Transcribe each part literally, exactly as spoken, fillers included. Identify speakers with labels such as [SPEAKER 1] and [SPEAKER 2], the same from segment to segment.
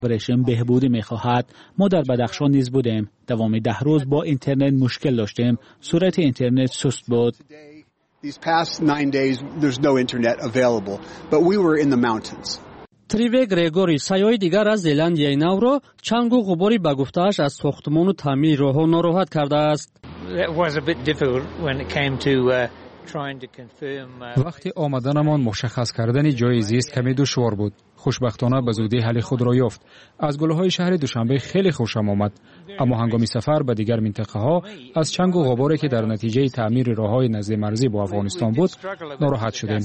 [SPEAKER 1] رژیم بهبودی می‌خواهد. ما در بدخشان نیز بودیم. دوام ده روز با اینترنت مشکل داشتیم. سرعت اینترنت سست بود.
[SPEAKER 2] These past nine days there's no internet available, but we were in the mountains.
[SPEAKER 3] تریوی گریگوری سیاحی دیگر از زلندیای نو را چنگ و غباری به گفته‌اش از ساختمان و تعمیر راه‌ها ناراحت کرده است.
[SPEAKER 4] وقتی آمدنمان مشخص کردن جای زیست کمی دشوار بود. خوشبختانه به زودی حل خود را یافت. از گله‌های شهر دوشنبه خیلی خوشم آمد، اما هنگام سفر به دیگر منطقه‌ها از چنگ و غباری که در نتیجه تعمیر راه‌های نزد مرزی با افغانستان بود ناراحت شدیم.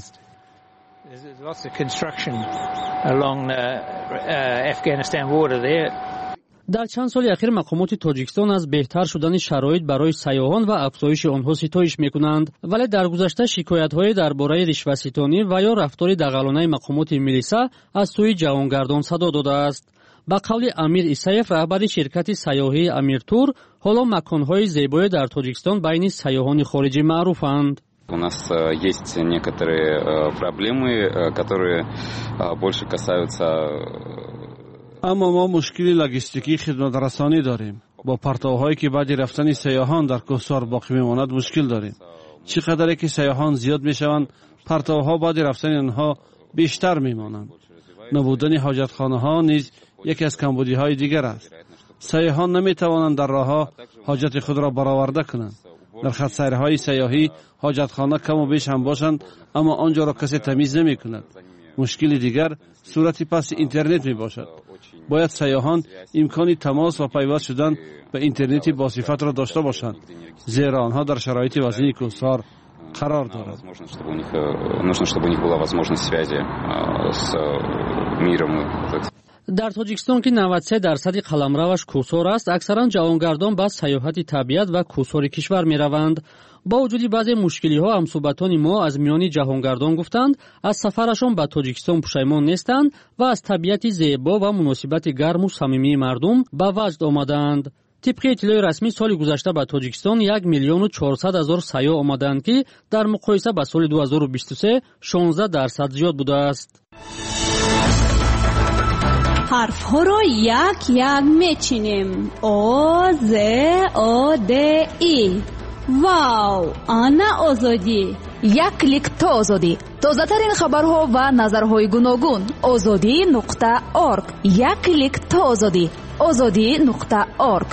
[SPEAKER 3] در چند سال اخیر مقامات تاجیکستان از بهتر شدن شرایط برای سیاحان و افزایش آنها ستایش می‌کنند، ولی در گذشته شکایت‌های درباره رشوه‌ستانی و یا رفتار دغلانه مقامات ملیسا از سوی جهانگردان صدا داده است. با قول امیر ایسایف رهبر شرکت سیاحی امیر تور، حالا مکان‌های زیبای در تاجیکستان بین سیاحان خارجی معروفند.
[SPEAKER 5] У нас есть некоторые проблемы, которые больше касаются.
[SPEAKER 6] اما ما مشکلی لوجستیکی خدمات رسانی داریم. با پرتوهایی که بعد رفتن سیاحان در کوهسار باقی میماند مشکل داریم. چقدر که سیاحان زیاد میشوند، پرتوها بعد رفتن آنها بیشتر میمانند. نبودن حاجتخانه ها نیز یکی از کمبودی های دیگر است. سیاحان نمیتوانند در راهها حاجت خود را برآورده کنند. در خط سیرهای سیاحی حاجتخانه کم و بیش هم باشند، اما آنجا را کسی تمیز نمی کند. مشکل دیگر صورت پس اینترنت می باشد. باید سیاحان امکانی تماس و پیوست شدن به اینترنتی با صفت را داشته باشند، زیرا آنها در شرایط وضعی کوهسار قرار دارند.
[SPEAKER 3] در تاجیکستان که نود و سه درصد قلمروش کوهسار است، اکثرا جوانگردان به سیاحت طبیعت و کوهسار کشور می روند. با وجود بعضی مشکلی ها، همسوبتان ما از میان جهانگردان گفتند از سفرشان به تاجیکستان پشیمان نیستند و از طبیعت زیبا و مناسبت گرم و صمیمی مردم به وجد آمدند. طبق اطلاع رسمی سال گذشته به تاجیکستان یک میلیون و چهارصد هزار سیاح آمدند که در مقایسه با سال دو هزار و بیست و سه شانزده درصد زیاد بوده است.
[SPEAKER 7] حرف ها رو یک یک میچینیم. او ز او د ای. واو، آنا آزادی.
[SPEAKER 8] یک کلیک تا آزادی. تازه ترین خبرها و نظرهای گوناگون. آزادی نقطه اورگ. یک کلیک تا آزادی. آزادی نقطه اورگ.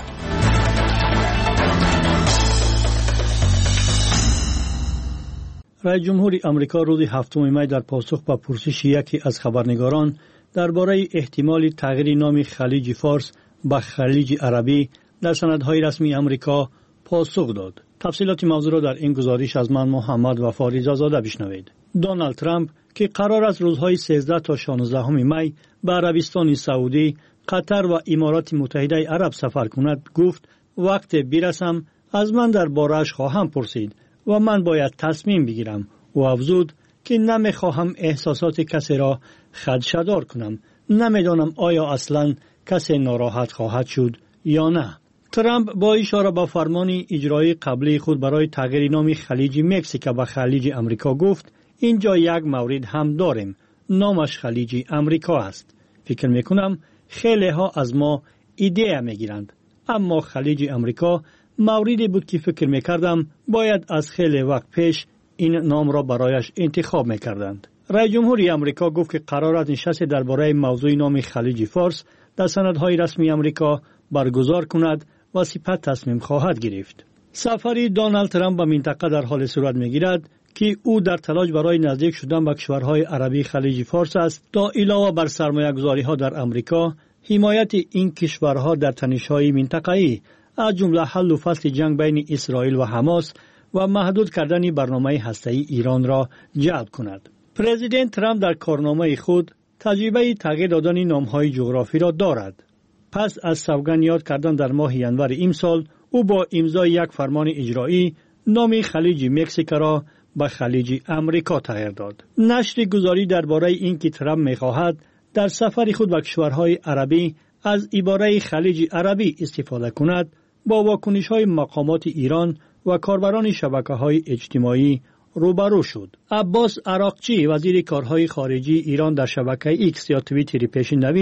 [SPEAKER 9] رئیس جمهور آمریکا روز هفتم می در پاسخ به پرسش یکی از خبرنگاران درباره احتمال تغییر نام خلیج فارس به خلیج عربی در سندهای رسمی آمریکا پاسخ داد. تفصیلات موضوع را در این گزارش از من محمد وفا رضازاده بشنوید. دونالد ترامپ که قرار است روزهای سیزده تا شانزده می به عربستان سعودی، قطر و امارات متحده عرب سفر کند، گفت وقت برسم از من در بارش خواهم پرسید و من باید تصمیم بگیرم. و افزود که نمیخواهم احساسات کسی را خدشه‌دار کنم. نمیدانم آیا اصلا کسی ناراحت خواهد شد یا نه. ترامپ با اشاره به فرمان اجرایی قبلی خود برای تغییر نام خلیج مکزیک به خلیج امریکا گفت اینجا یک مورد هم داریم، نامش خلیج امریکا است. فکر میکنم خیلی ها از ما ایده میگیرند، اما خلیج امریکا موردی بود که فکر میکردم باید از خیلی وقت پیش این نام را برایش انتخاب میکردند. رئیس جمهور آمریکا گفت که قرار است نشست درباره موضوع نام خلیج فارس در سندهای رسمی آمریکا برگزار کند و سپس تصمیم خواهد گرفت. سفری دونالد ترامپ به منطقه در حال صورت میگیرد که او در تلاش برای نزدیک شدن به کشورهای عربی خلیج فارس است تا علاوه بر سرمایه‌گذاری ها در آمریکا، حمایت این کشورها در تنش‌های منطقه‌ای از جمله حل و فصل جنگ بین اسرائیل و حماس و محدود کردن برنامه هسته‌ای ایران را جلب کند. پرزیدنت ترامپ در کارنامه خود تجربه تغییر دادن نام‌های جغرافی را دارد. پس از سوگند یاد کردن در ماه ینور امسال، او با امضای یک فرمان اجرایی نام خلیج مکزیک را به خلیج امریکا تغییر داد. نشر گزاری درباره این که ترامپ می‌خواهد در سفر خود به کشورهای عربی از عباره خلیج عربی استفاده کند، با واکنش‌های مقامات ایران و کاربران شبکه‌های اجتماعی روبرو شد. عباس عراقچی وزیر کارهای خارجی ایران در شبکه ایکس یا توییتری پیشین نوشت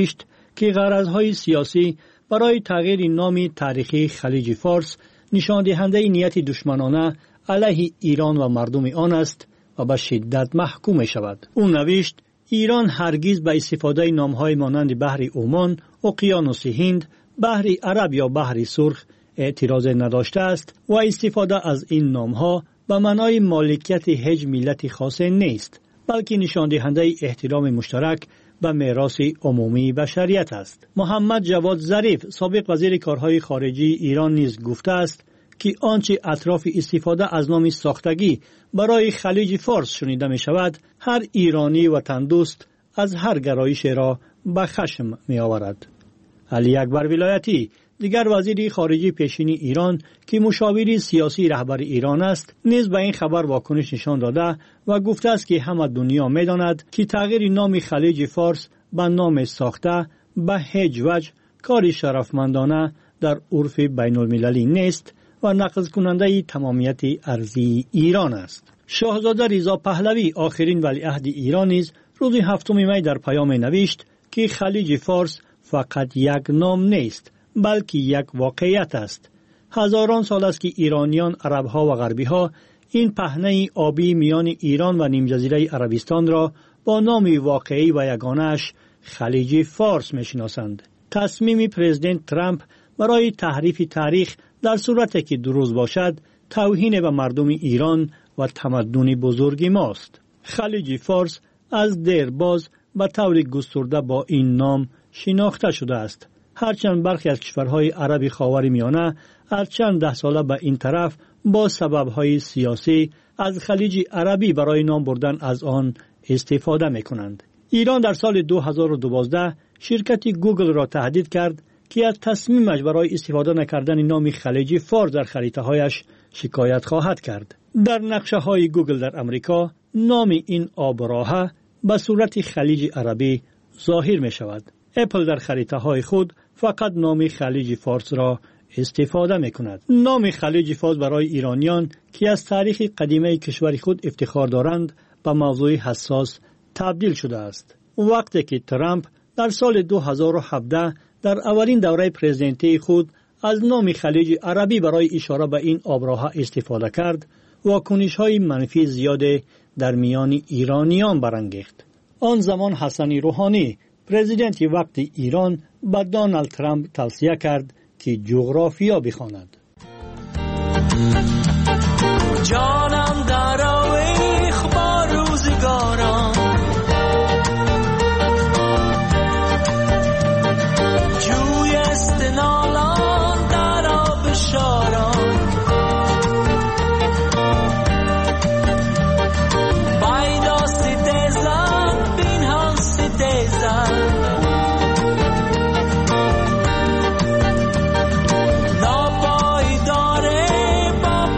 [SPEAKER 9] که غرضهای سیاسی برای تغییر نام تاریخی خلیج فارس نشان دهنده نیت دشمنانه علیه ایران و مردم آن است و به شدت محکوم می شود. او نوشت ایران هرگز به استفاده نامهای مانند بحر عمان، اقیانوس هند، بحر عرب یا بحر سرخ اعتراض نداشته است و استفاده از این نامها به معنای مالکیت هیچ ملت خاص نیست، بلکه نشان دهنده احترام مشترک به میراث عمومی بشریت است. محمد جواد ظریف سابق وزیر کارهای خارجی ایران نیز گفته است که آنچه اطراف استفاده از نام ساختگی برای خلیج فارس شنیده می شود، هر ایرانی وطن دوست از هر گرایش را به خشم می آورد. علی اکبر ولایتی دیگر وزیر خارجه پیشین ایران که مشاور سیاسی رهبر ایران است، نیز به این خبر واکنش نشان داده و گفته است که همه دنیا می داند که تغییر نام خلیج فارس به نام ساخته به هیچ وجه کاری شرفمندانه در عرف بین المللی نیست و نقض کننده تمامیت ارضی ایران است. شاهزاده رضا پهلوی آخرین ولیعهد ایران نیز روز هفتم می در پیام نوشت که خلیج فارس فقط یک نام نیست، بلکه یک واقعیت است. هزاران سال است که ایرانیان، عربها و غربیها این پهنه آبی میان ایران و نیم جزیره عربستان را با نام واقعی و یگانه‌اش خلیج فارس می‌شناسند. تصمیم پرزیدنت ترامپ برای تحریف تاریخ در صورتی که درست باشد، توهین به مردم ایران و تمدن بزرگ ماست. خلیج فارس از دیرباز به طور گسترده با این نام شناخته شده است. هرچند برخی از کشورهای عربی خاورمیانه از چند ده ساله به این طرف با سببهای سیاسی از خلیج عربی برای نام بردن از آن استفاده می کنند. ایران در سال دو هزار و دوازده شرکت گوگل را تهدید کرد که از تصمیمش برای استفاده نکردن نام خلیج فارس در خریطه هایش شکایت خواهد کرد. در نقشه های گوگل در امریکا نام این آبراهه به صورت خلیج عربی ظاهر می شود. اپل در خریطه های خود فقط نام خلیج فارس را استفاده می کند. نام خلیج فارس برای ایرانیان که از تاریخ قدیمی کشور خود افتخار دارند به موضوع حساس تبدیل شده است. وقتی که ترامپ در سال دو هزار و هفده در اولین دوره پرزیدنتی خود از نام خلیج عربی برای اشاره به این آبراهه استفاده کرد، واکنش‌های منفی زیاد در میان ایرانیان برانگیخت. آن زمان حسن روحانی پرزیدنت وقت ایران به دونالد ترامپ توصیه کرد که جغرافیا بخواند.
[SPEAKER 10] جانم در آویخ با روزگاران، جوی استنالان در آب شاران، بایدا ستیزن بین هم ستیزن، ناپای داره با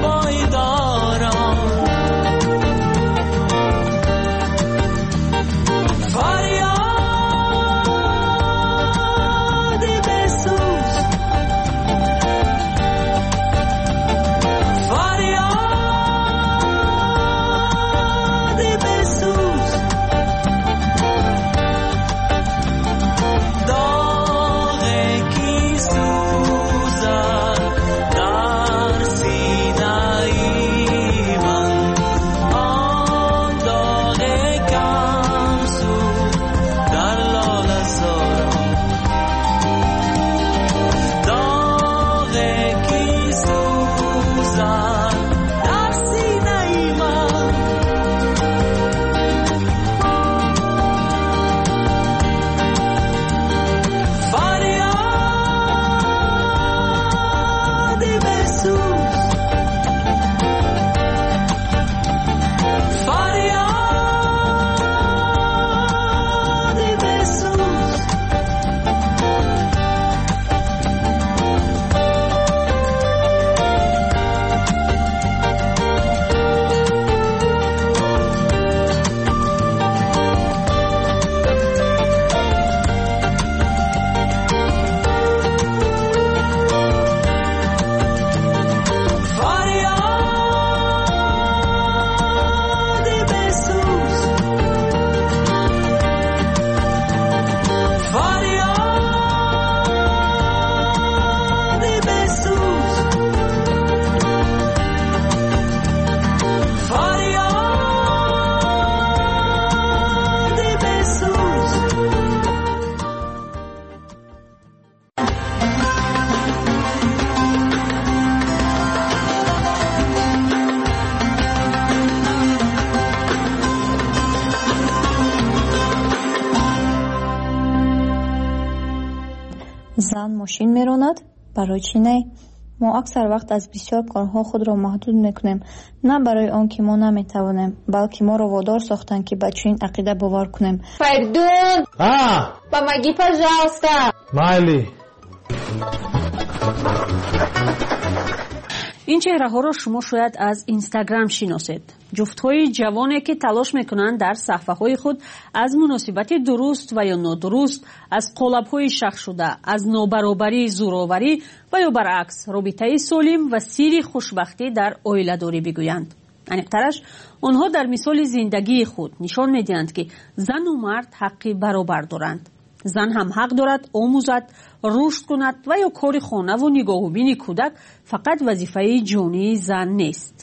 [SPEAKER 11] зан мошин меронад, барои чӣ не? мо аксар вақт аз бисёр корҳо худро маҳдуд мекунем, на барои он ки мо наметавонем, балки моро водор сохтанд ки ба чунин ақида бовар кунем.
[SPEAKER 12] Файрдун! А! Помоги, пожалуйста!
[SPEAKER 13] Майли!
[SPEAKER 14] ин чеҳраҳоро шумо шояд аз Инстаграм шиносед. ҷуфтҳои ҷавоне ки талош мекунанд дар саҳфаҳои худ аз муносибати дуруст ва ё нодуруст, аз қолабҳои шахшуда, аз нобаробарӣ, зӯроварӣ ва ё баръакс робитаи солим ва сирри хушбахтӣ дар оиладорӣ бигӯянд. аниқтараш, онҳо дар мисоли зиндагии худ нишон медиҳанд ки зану мард ҳаққи баробар доранд. зан ҳам ҳақ дорад омӯзад, рушд кунад ва ё кори хонаву нигоҳубини кӯдак фақат вазифаи ҷонии зан нест.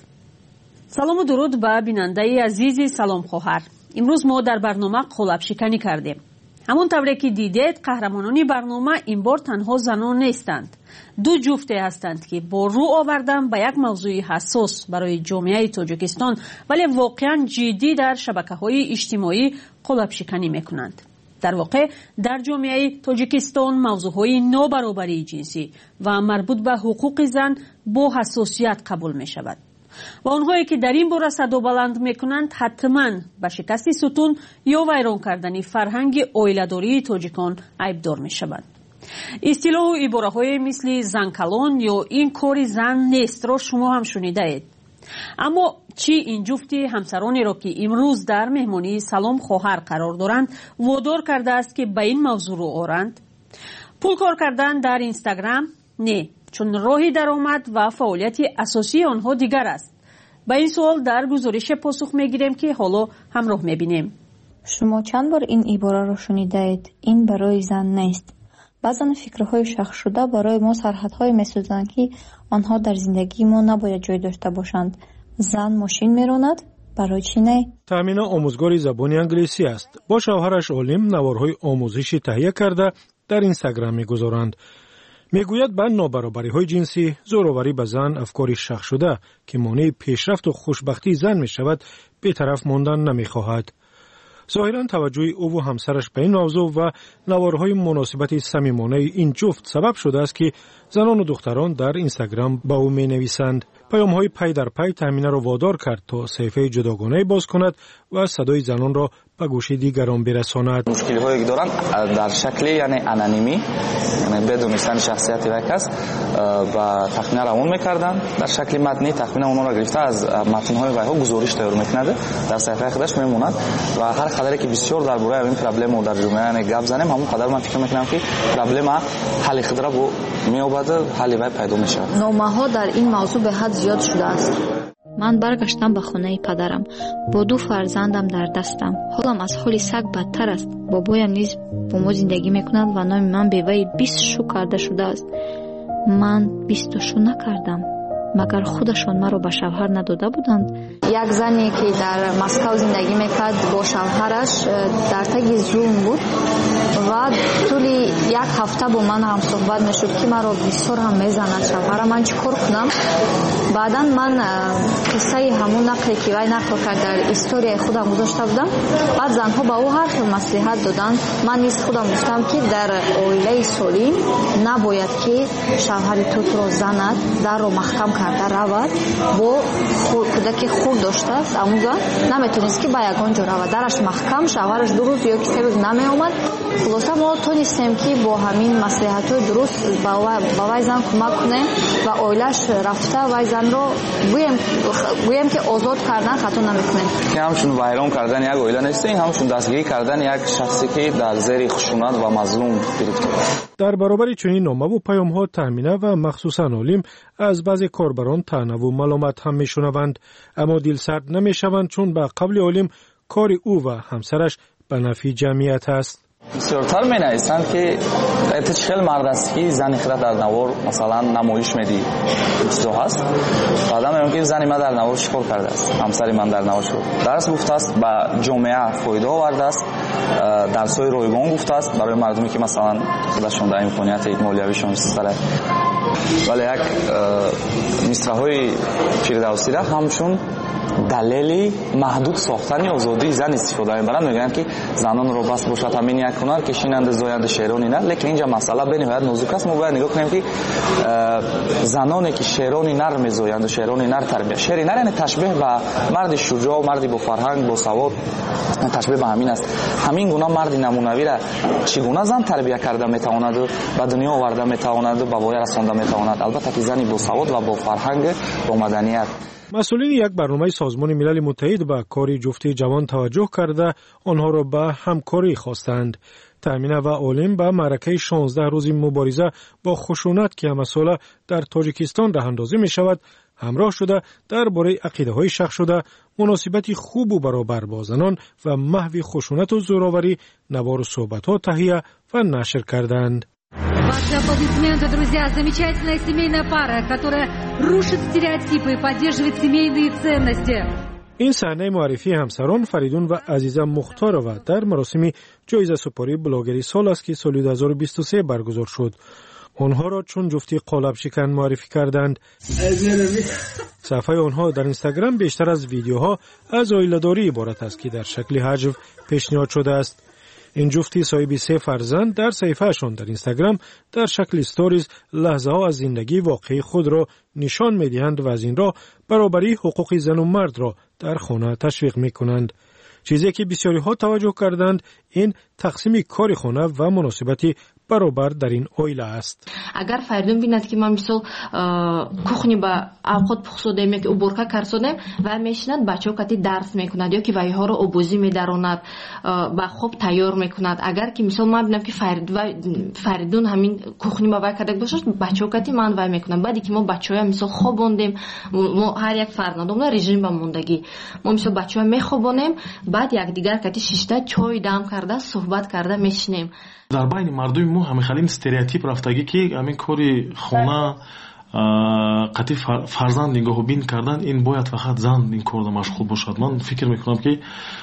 [SPEAKER 14] салому дуруд ба бинандаи азизи Салом хоҳар. имрӯз мо дар барнома қолабшиканӣ кардем. ҳамон тавре ки дидед, қаҳрамонони барнома ин бор танҳо занон нестанд. ду ҷуфте ҳастанд ки бо рӯ овардан ба як мавзӯи ҳассос барои ҷомеаи Тоҷикистон, вале воқеан ҷиддӣ дар шабакаҳои иҷтимоӣ қолабшиканӣ мекунанд. дар воқеъ дар ҷомеаи Тоҷикистон мавзӯъҳои нобаробарии ҷинсӣ ва марбут ба ҳуқуқи зан бо ҳассосият қабул мешавад. ва онҳое ки дар ин бора садобаланд мекунанд, ҳатман ба шикасти сутун ё вайрон кардани фарҳанги оиладории тоҷикон айбдор мешаванд. истилоҳу ибораҳое мисли занкалон ё ин кори зан нестро шумо ҳам шунидаед. аммо чӣ ин ҷуфти ҳамсаронеро ки имрӯз дар меҳмонии Салом хоҳар қарор доранд водор кардааст ки ба ин мавзӯъ рӯ оранд? пул кор кардан дар Инстаграм? Не, чун роҳи даромад ва фаъолияти асосии онҳо дигар аст. ба ин суол дар гузорише посух мегирем ки ҳоло ҳамроҳ мебинем.
[SPEAKER 11] шумо чанд бор ин ибораро шунидаед? ин барои зан нест. баъзан фикрҳои шахшшуда барои мо сарҳадҳое месозанд ки онҳо дар зиндагии мо набояд ҷой дошта бошанд. зан мошин меронад, барои чӣ не?
[SPEAKER 13] таъмина омӯзгори забони англисӣ аст. бо шавҳараш олим наворҳои омӯзишӣ таҳия карда дар Инстаграм мегузоранд. мегӯяд ба нобаробариҳои ҷинсӣ, зӯроварӣ ба зан, афкори шахшуда ки монеи пешрафту хушбахтии зан мешавад, бетараф мондан намехоҳад. зоҳиран таваҷҷӯҳи ӯву ҳамсараш ба ин мавзӯъ ва наворҳои муносибати самимонаи ин ҷуфт сабаб шудааст ки занону духтарон дар Инстаграм ба ӯ менависанд. паёмҳои пай дар пай таъминаро водор кард то саҳифаи ҷудогонаи боз кунад ва садои занонро ба гӯши дигарон бирасонад.
[SPEAKER 15] мушкилиҳое ки доранд дар шакли яъне анонимӣ, яъне бедонистани шахсияти як кас ба тахмина равон мекарданд. дар шакли матнӣ тахмина онро гирифта аз матнҳои вайҳо гузориш тайёр мекунад, дар саҳифаи худаш мемонад ва ҳар қадаре ки бисёр дар бораи ин проблема дар ҷомеа яъне гап занем, ҳамон қадар ман фикр мекунам ки проблема ҳалли худро бо меёбад, ҳалли вай пайдо мешавад.
[SPEAKER 11] номаҳо дар ин мавзӯъ беҳад зиёд шудааст.
[SPEAKER 16] ман баргаштам ба хонаи падарам. бо ду фарзандам дар дастам. ҳолам аз ҳоли саг бадтар аст. бобоям низ бо мо зиндагӣ мекунад ва номи ман беваи бист шу карда шудааст. ман бисту шу накардам. магар худашон маро ба шавҳар надода буданд?
[SPEAKER 11] як зане ки дар Москав зиндагӣ мекард бо шавҳараш дар таги зулм буд ва тӯли як ҳафта бо ман ҳам суҳбат мешуд ки маро бисёр ҳам мезанад шавҳарам, ман чӣ кор кунам? баъдан ман қиссаи ҳамун нақле ки вай нақл кард дар историяи худам гузошта будам. баъд занҳо ба ӯ ҳар хел маслиҳат доданд. ман низ худам гуфтам ки дар оилаи солим набояд ки шавҳари тутро занад, дарро маҳкам карда равад, бо кӯдаки хурд доштааст, амуза наметонист ки ба ягон ҷо равад, дараш маҳкам, шавҳараш ду рӯз ё ки се рӯз намеомад. хулоса мо тонистем ки бо ҳамин маслиҳатҳои дуруст ба вай зан кӯмак кунем ва оилаш рафта вай занро гӯем ки озод кардан хато намекунем.
[SPEAKER 15] ҳамчун вайрон кардани як оила нест, ин ҳамчун дастгирӣ кардани як шахсе ки дар зери хушунат ва мазлум гирифтор аст.
[SPEAKER 13] дар баробари чунин номаву паёмҳо таъмина ва махсусан олим аз баъзе корбарон таънаву маломат ҳам мешунаванд, аммо дилсард намешаванд, чун ба қавли олим кори ӯ ва ҳамсараш ба нафъи ҷамъият аст.
[SPEAKER 15] бисёртар менависанд ки эта чӣ хел мард аст ки зани худро дар навор масалан намоиш медиҳи чизо ҳаст. баъдан меён ки зани ман дар навор чӣ кор кардааст, ҳамсари ман дар навор чӣ кор дарс гуфтааст, ба ҷомеа фоида овардааст, дарсҳои ройгон гуфтааст барои мардуме ки масалан худашон дар имконияти молиявишон истифода. вале як мисраҳои фирдавсира ҳамчун далели маҳдуд сохтани озодии зан истифода мебаранд. мегӯянд ки занонро бас бошад ҳамин як ҳунар кишинанду зоянду шерони нар. лекин инҷа масъала бениҳоят нозук аст. мо бояд нигоҳ кунем ки заноне ки шерони нар мезоянду шерони нар тарбия. шери нар яъне ташбеҳ ба марди шуҷоъ, марди бо фарҳанг, бо савод, ташбеҳ ба ҳамин аст. ҳамин гуна марди намунавира чӣ гуна зан тарбия карда метавонаду ба дунё оварда метавонаду ба воя расонда метавонад? албатта ки зани бо савод ва бо фарҳанг, бо маданият.
[SPEAKER 13] مسئولین یک برنامه سازمان ملل متحد به کار جفتی جوان توجه کرده آنها را به همکاری خواستند. تامینه و عالم به معرکه شانزده روزی مبارزه با خشونت که مسئله در تاجیکستان راه اندازی می شود همراه شده درباره عقیده های شخص шуда مناسبت خوب و برابر با زنان و محو خشونت و زوراوری نوار صحبت ها تهیه و نشر کردند.
[SPEAKER 17] Ваши аплодисменты, друзья, замечательная семейная пара, которая рушит стереотипы и поддерживает семейные ценности.
[SPEAKER 13] این صحنه معرفی همسران فریدون و عزیزه مختارова در مراسم جایزه سپاری بلاگری سال است که سال دو هزار و بیست و سه برگزار شد. آنها را چون جفتی قالب شکن معرفی کردند. صفحه آنها در اینستاگرام بیشتر از ویدیوها از عائله‌داری عبارت است که در شکل حجو پیشنهاد شده است. این جفتی صاحب سه فرزند در صفحه‌شان در اینستاگرام در شکل استوریز لحظه ها از زندگی واقعی خود را نشان می‌دهند و از این راه برابری حقوق زن و مرد را در خانه تشویق می‌کنند. چیزی که بسیاری ها توجه کردند این تقسیم کار خانه و مناسبتی برابر در این oila است.
[SPEAKER 18] اگر فریدون بیند که من مثلا کухни با اوقات پخسودم یا که уборка کردم و میشند بچه‌ها کتی درس میکند یا که وایها رو آبوزی میداروند با خوب تیار میکند. اگر که مثلا من ببینم که فرید و فریدون همین کухни با وای کرده باشه بچه‌ها کتی من وای میکنم. بعدی که ما بچه‌ها مثلا خوابوندیم ما هر یک فرزندمون رژیم با موندگی ما مثلا بچه‌ها میخوابونیم بعد یک دیگر کتی شیشته چای دم کرده صحبت کرده میشینیم.
[SPEAKER 19] дар байни мардуми мо ҳамихалин стереотип рафтагӣ ки ҳамин кори хона қатъи фарзанд нигоҳубин кардан ин бояд фақат зан ин корда машғул бошад. ман фикр мекунам ки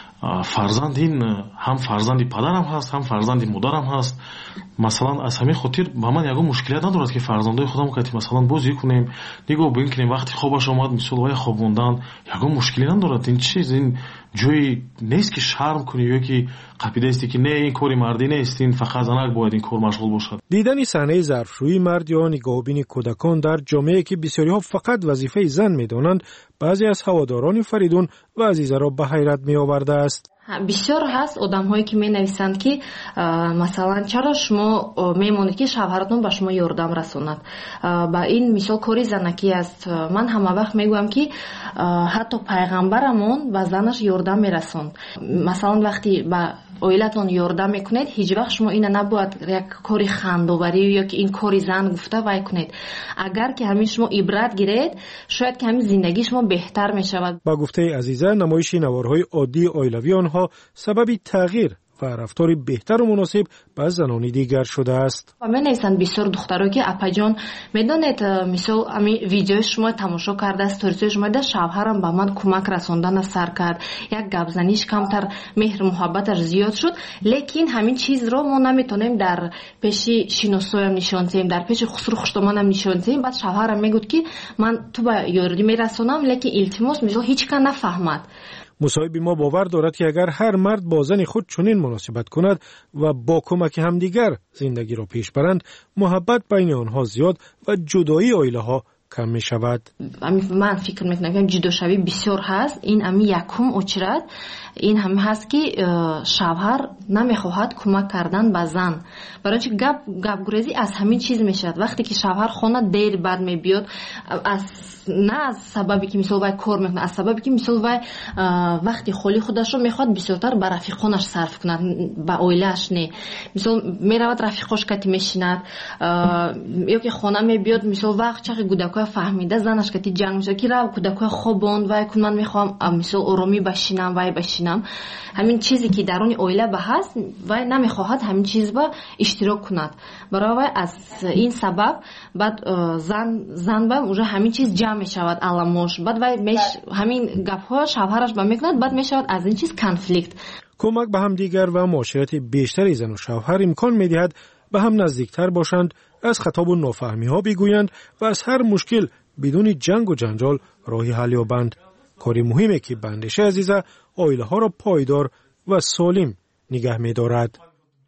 [SPEAKER 19] фарзанд ин ҳам фарзанди падарам ҳаст ҳам фарзанди модарам ҳаст. масалан аз ҳамин хотир ба ман ягон мушкилият надорад ки фарзандои худам кати масалан бозӣ кунем нигоҳ бин кунем вақти хобаш омад мисол вай хобондан ягон мушкилӣ надорад. ин чиз ин ҷои нест ки шарм кунӣ ё ки қапидаисти ки не ин кори мардӣ нест ин фақат занак бояд ин кор машғул бошад.
[SPEAKER 13] дидани саҳнаи зарфшӯии мард ё нигоҳубини кӯдакон дар ҷомеае ки бисёриҳо фақат вазифаи зан медонанд баъзе аз ҳаводорони фаридун ва азизаро ба ҳайрат меовардааст.
[SPEAKER 18] бисёр ҳаст одамҳое ки менависанд ки масалан чаро шумо мемонед ки шавҳаратон ба шумо ёрдам расонад. ба ин мисол кори занакӣ аст. ман ҳама вақт мегӯям ки ҳатто пайғамбарамон ба занаш ёрдам мерасонд. масалан вақти ба оилатон ёрдам мекунед ҳеҷ вақт шумо ина набояд як кори хандоварӣ ё ки ин кори зан гуфта вай кунед. агар ки ҳамин шумо ибрат гиред шояд ки ҳамин зиндагии шумо беҳтар мешавад.
[SPEAKER 13] ба гуфтаи азиза намоиши наворҳои оддии оилавии онҳо сабаби тағйир و رفتاری بهتر و مناسب با زنانی دیگر شده است.
[SPEAKER 18] و من نیستند بسیار دخترها که اپاجان میدونید مثلا امی ویدیو شما تماشا کرده استوریز شما ده شوهرم با من کمک رساندن سر کرد یک گپ زنیش کمتر مهر محبتش زیاد شد لیکن همین چیز رو ما نمیتونیم در پیش شناسایم نشون دهیم در پیش خسرو خوشتمانم نشون دهیم. بعد شوهرم میگفت که من تو با یاردی میرسونم لیکن التماس مثلا هیچ کس نفهمد.
[SPEAKER 13] مصاحب ما باور دارد که اگر هر مرد با زن خود چنین مناسبت کند و با کمک همدیگر زندگی را پیش برند محبت بین آنها زیاد و جدایی عائله ها کم می شود.
[SPEAKER 18] من فکر میکنم که جداشوی بسیار هست. این امی یکم اچرد این هم هست که شوهر نمیخواهد کمک کردن به زن. برای چه گپ گپ گریزی از همین چیز میشد. وقتی که شوهر خانه دیر بعد میبیاد از نه از سببی که مثلا وای کار میکنه از سببی که مثلا وای وقتی خالی خودش رو میخواد بسیارتر به رفیقانش صرف کند به عائله‌اش نه. مثلا میرود رفیقاش کتی میشیند یا که خانه میبیاد مثلا وقت چه کودکای فهمیده زنش کتی جنگ میشه که رو کودکای خوابوند وای کن من میخوام مثلا آرامی بشینم وای بشینم. همین چیزی که درون عائله به هست وای نمیخواهد همین چیز با اشتراک کند. برای وای از این سبب بعد زن زن با اونجا همین چیز جمع میشود علامش بعد وای میش همین گپ‌ها شوهرش با میکند بعد میشود از این چیز کانفلیکت.
[SPEAKER 13] کمک به هم دیگر و معاشرت بیشتری زن و شوهر امکان میدهد به هم نزدیکتر باشند از خطاب و نافهمی ها بگویند و از هر مشکل بدون جنگ و جنجال راهی حل یابند. کاری مهمه که به اندیشه عزیزه آیله ها را پایدار و سالم نگه می دارد.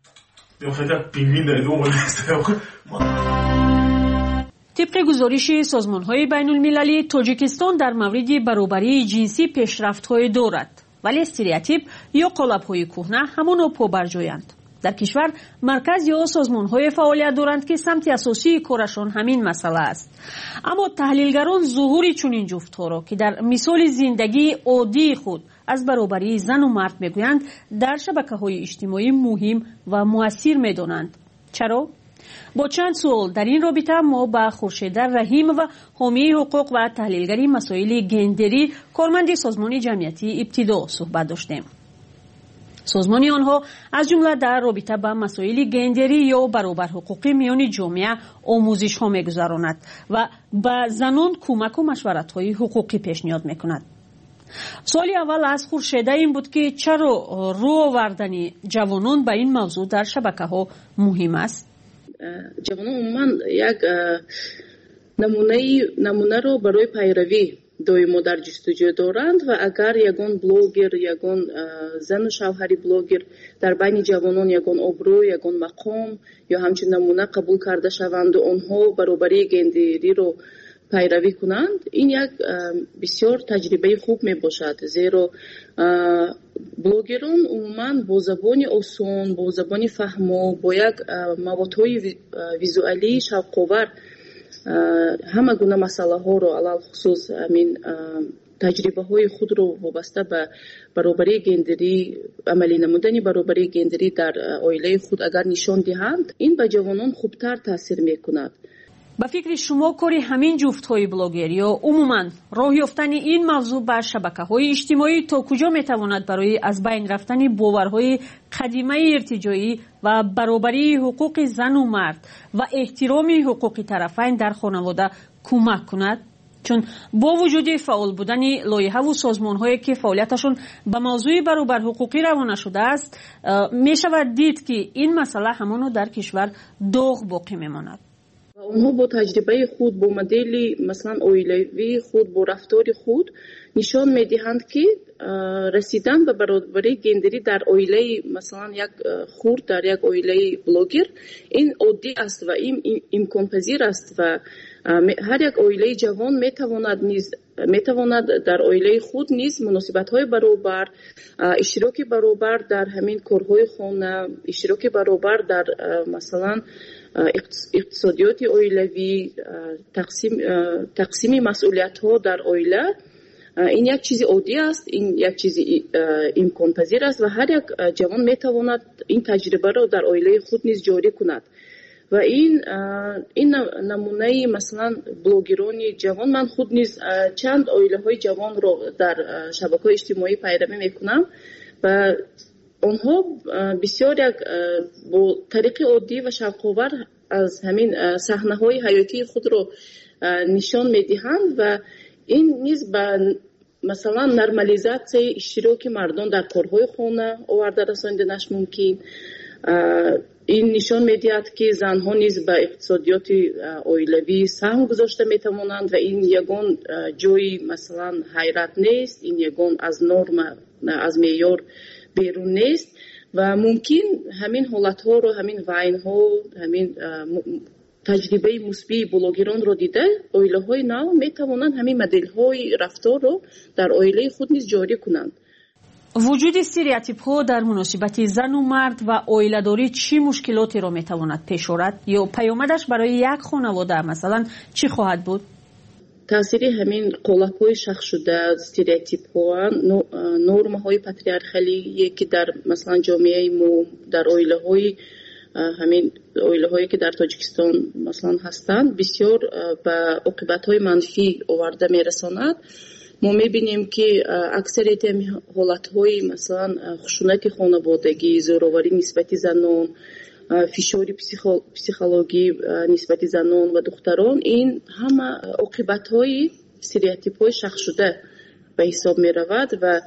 [SPEAKER 14] طبق گزارش سازمان‌های بین‌المللی، تاجیکستان در مورد برابری جنسی پیشرفت‌های دارد، ولی استریوتیپ یا قالب‌های کهنه همانا پابرجایند. در کشور مرکز یا سازمان‌های فعالیت دارند که سمت اساسی کارشان همین مسئله است. اما تحلیلگران ظهور چنین جفت‌ها را که در مثال زندگی عادی خود از برابری زن و مرد میگویند در شبکه‌های اجتماعی مهم و مؤثر می‌دانند. چرا؟ با چند سوال در این رابطه ما با خورشید رحیم و حامی حقوق و تحلیلگری مسائل گندری کارمند سازمان جمعیتی ابتدا صحبت داشتیم. سازمان آنها از جمله در رابطه با مسائل گندری یا برابر حقوقی میان جامعه آموزش ها میگذراند و به زنان کمک و مشورت های حقوقی پیشنهاد میکند. سوال اول از خورشید این بود که چرا رو آوردن جوانان به این موضوع در شبکه ها مهم است؟
[SPEAKER 20] جوانان عموما یک نمونه نمونه رو برای پیروی دویمو در جستجو دارند و اگر یگان بلوگر یگان زن و شوهری بلوگر در بین جوانان یگان ابرو یگان مقام یا همچنین نمونه قبول کرده شوند و آنها برابری گندری رو پیروی کنند، این یک بسیار تجربه خوب می باشد، زیرا بلوگران عموما با زبان آسان، با زبان فهمو، با یک موادهای ویزوالی شوق‌آور همه گونه مسئله ها رو علل خصوص همین تجربه های خود رو وابسته به برابری گندری، عملی نمودن برابری گندری در عائله خود اگر نشان دهند، این به جوانان خوبتر تاثیر میکند.
[SPEAKER 14] به فکر شما کاری همین جفت های بلاگر یا عموما راه یافتن این موضوع بر شبکه های اجتماعی تا کجا میتواند برای از بین رفتن باورهای قدیمه ارتجاعی و برابری حقوق زن و مرد و احترام حقوق طرفین در خانواده کمک کند؟ چون با وجود فعال بودن لایحه و سازمان‌هایی که فعالیتشون به موضوع برابر حقوقی روانه شده است، می شود دید که این مسئله همانو در کشور داغ باقی میماند.
[SPEAKER 20] اونها با تجربه خود، با مدل مثلا عائلوی خود، با رفتار خود نشان میدهند که رسیدن به برابری گندری در عائله مثلا یک خورد، در یک عائله بلوگر، این عادی است و این امکان پذیر است و هر یک عائله جوان میتواند نیز میتواند در عائله خود نیز مناسبت‌های برابر، اشتراک برابر در همین کارهای خانه، اشتراک برابر در مثلا اقتصادیات عائلوی، تقسیم تقسیم مسئولیت‌ها در عائله، این یک چیز عادی است، این یک چیز امکان پذیر است و هر یک جوان میتواند این تجربه را در عائله خود نیز جاری کند. و این این نمونه مثلا بلوگران جوان، من خود نیز چند عائله‌های جوان رو در شبکه‌های اجتماعی پیروی میکنم و آنها بسیار یک با طریق عادی و شوق‌آور از همین صحنه‌های حیاتی خود رو نشان میدهند و این نیز به مثلا نرمالیزاسیون اشتراک مردان در کارهای خانه آورده رساندنش ممکن. این نشان میدهد که زنها نیز به اقتصادیات عائلوی سهم گذاشته میتوانند و این یگان جای مثلا حیرت نیست، این یگان از نرم از معیار بیرون نیست و ممکن همین حالت ها رو، همین وین ها، همین تجربه مثبت بلوگران رو دیده عائله های نو میتوانند همین مدل های رفتار رو در عائله خود نیز جاری کنند.
[SPEAKER 14] وجود استریوتیپ ها در مناسبت زن و مرد و عائله داری چی مشکلاتی رو میتواند پیش آورد یا پیامدش برای یک خانواده مثلا چی خواهد بود؟
[SPEAKER 20] تاثیر همین قالب‌های شخص شده، استریوتیپ‌ها، نرم‌های پاتریارخالی که در مثلا جامعه ما، در عائله‌های همین عائله‌هایی که در تاجیکستان مثلا هستند، بسیار به عاقبت‌های منفی آورده میرساند. ما می‌بینیم که اکثریت حالت‌های مثلا خشونت خانوادگی، زورآوری نسبت زنان، فشار پسیخولوژی نسبت زنان و دختران، این همه عاقبت‌های استریوتیپ‌های شخص شده به حساب می‌رود و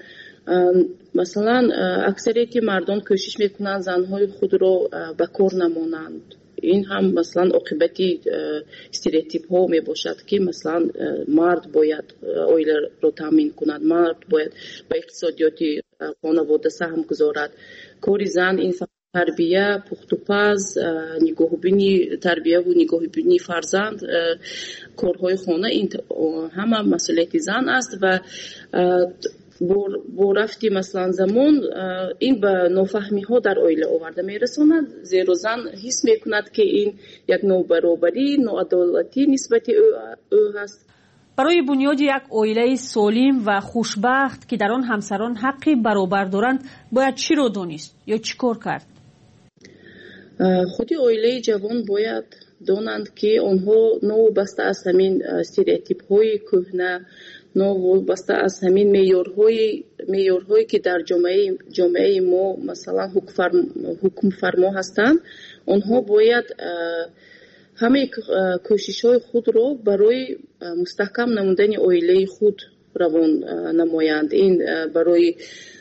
[SPEAKER 20] مثلا اکثریت مردان کوشش میکنند زنهای خود را به کار نمانند. این هم مثلا عاقبتی استریوتیپ ها می باشد که مثلا مرد باید اویله رو تامین کند، مرد باید با اقتصادیات خانواده سهم گذارد. کاری زن این تربیه، پخت و پز، نگاهبینی تربیه و نگاهبینی فرزند، کارهای خانه، این همه مسئولیت زن است و با رفتی مثلا زمان این به نافهمی ها در عائله آورده می رساند، زیرا زن حس می کند که این یک نابرابری، ناعدالتی نسبت او هست.
[SPEAKER 14] برای بنیاد یک عائله سالم و خوشبخت که در آن همسران حقی برابر دارند باید چی رو دانست یا چی کار کرد؟
[SPEAKER 20] خودی عائله جوان باید دانند که آنها نوابسته از همین استریوتیپ های کهنه، نوابسته از همین معیارهای معیارهایی که در جامعه جامعه ما مثلا حکم فرما هستند، آنها باید همه کوشش های خود را برای مستحکم نمودن عائله خود روان نمایند. این برای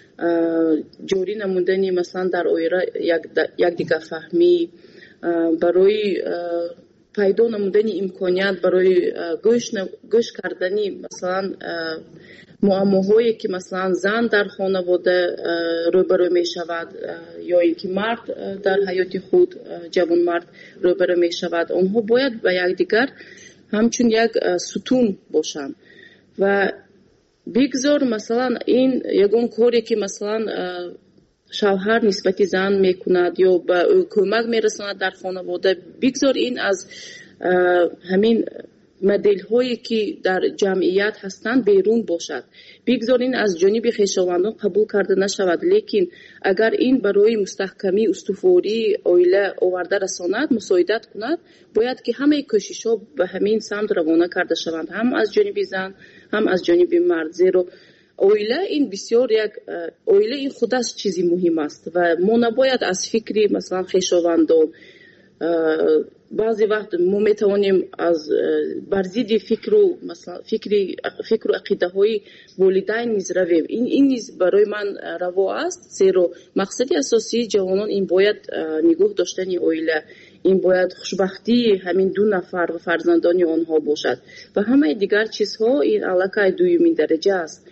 [SPEAKER 20] جوری نمودن مثلا در عائله یک دیگر فهمی، برای پیدا نمودن امکانیت برای گوش گوش کردنی مثلا معماهایی که مثلا زن در خانواده روبرو می شود یا اینکه مرد در حیات خود جوان مرد روبرو می شود، آنها باید به یکدیگر همچون یک ستون باشند و بگذار مثلا این یگان کاری که مثلا شوهر نسبت زن میکند یا به کمک میرساند در خانواده، بگذار این از همین مدل هایی که در جمعیت هستند بیرون باشد، بگذار این از جانب خویشاوندان قبول کرده نشود. لیکن اگر این برای مستحکمی استواری عائله آورده رساند، مساعدت کند، باید که همه کوشش ها به همین سمت روانه کرده شوند، هم از جانب زن هم از جانب مرد. زیرا عائله این بسیار یک عائله این خودش چیزی مهم است و ما نباید از فکری مثلا خویشاوندان بعضی وقت ما میتوانیم از برزید فکر و مثلا فکری فکر و عقیده های والدین نیز رویم. این این نیز برای من روا است، زیرا مقصد اساسی جوانان این باید نگاه داشتن عائله، این باید خوشبختی همین دو نفر و فرزندان آنها باشد و همه دیگر چیزها این علاقه دومین درجه است.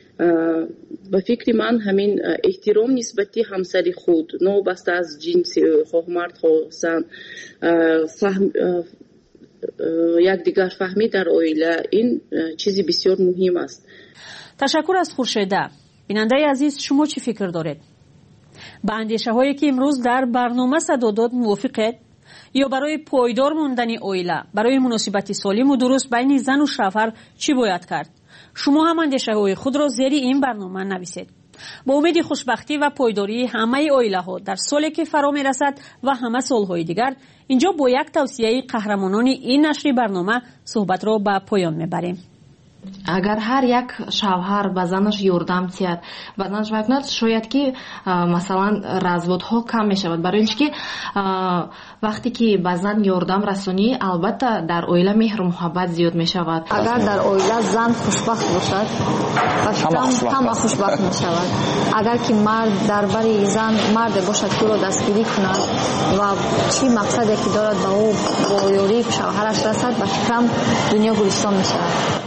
[SPEAKER 20] به فکر من همین احترام نسبتی همسری خود، نوبسته از جنس خواه مرد خواه زن، فهم یک دیگر فهمی در عائله، این چیزی بسیار مهم است.
[SPEAKER 14] تشکر از خورشیده. بیننده عزیز، شما چی فکر دارید؟ با اندیشه هایی که امروز در برنامه صدا داد موافقید؟ یا برای پایدار موندن عائله، برای مناسبت سالم و درست بین زن و شوهر چی باید کرد؟ شما هم اندیشه های خود را زیر این برنامه نویسید. با امید خوشبختی و پایداری همه عائله ها در سالی که فرا می رسد و همه سالهای دیگر، اینجا با یک توصیه قهرمانان این نشر برنامه صحبت را به پایان می بریم.
[SPEAKER 18] اگر هر یک شوهر به زنش یاردم تید به زنش بکند، شاید که مثلا разводها کم می شود، برای اینکه وقتی که به زن یاردم رسونی البته در عائله مهر و محبت زیاد می شود.
[SPEAKER 11] اگر در عائله زن خوشبخت باشد همه خوشبخت می شود. اگر که مرد در بری زن مرد باشد که را دستگیری کند و چی مقصدی که دارد به او با یاری شوهرش رسد، به فکرم دنیا گلستان می شود.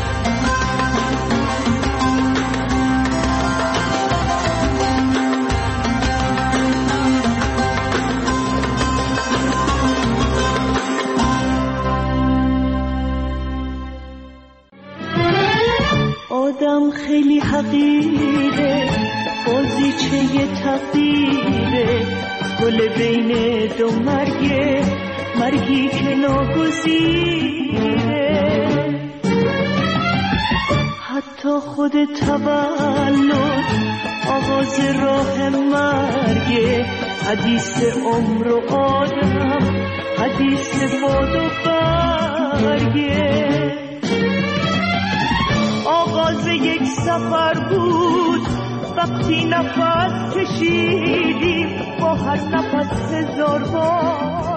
[SPEAKER 10] آدم خیلی حقیره، بازیچه تقدیره، گل بین دو مرگه، مرگی که ناگزیره. حتی خود تولد آغاز راه مرگه، حدیث عمر و آدم، حدیث باد و برگه. آغاز یک سفر بود وقتی نفس کشیدیم، با هر نفس هزار بار